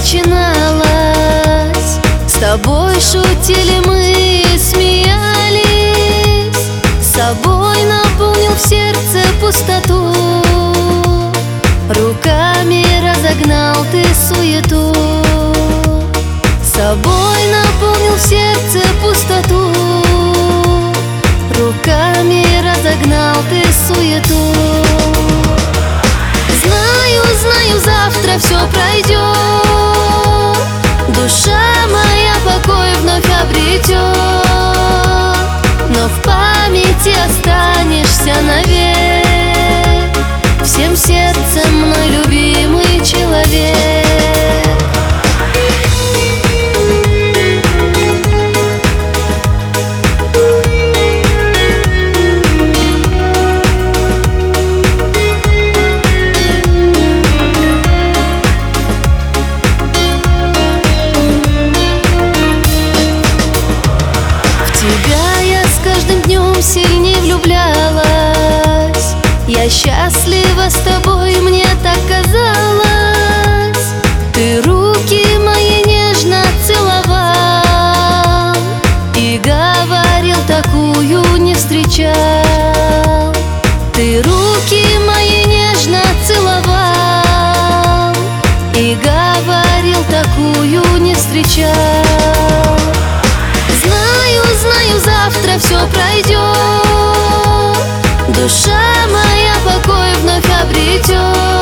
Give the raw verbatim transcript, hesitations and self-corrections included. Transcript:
начиналось. С тобой шутили мы, смеялись. Собой наполнил в сердце пустоту. Руками разогнал ты суету. Собой наполнил в сердце пустоту. Руками разогнал ты суету. Знаю, знаю, завтра все пройдет. Душа моя покой вновь обретет. Но в памяти останешься навек. Всем сердцем мной любимый человек. Сильней влюблялась. Я счастлива с тобой, мне так казалось. Ты руки мои нежно целовал и говорил, такую не встречал. Ты руки мои нежно целовал и говорил, такую не встречал. Знаю, знаю, завтра все пройдет. Душа моя покой вновь обретет.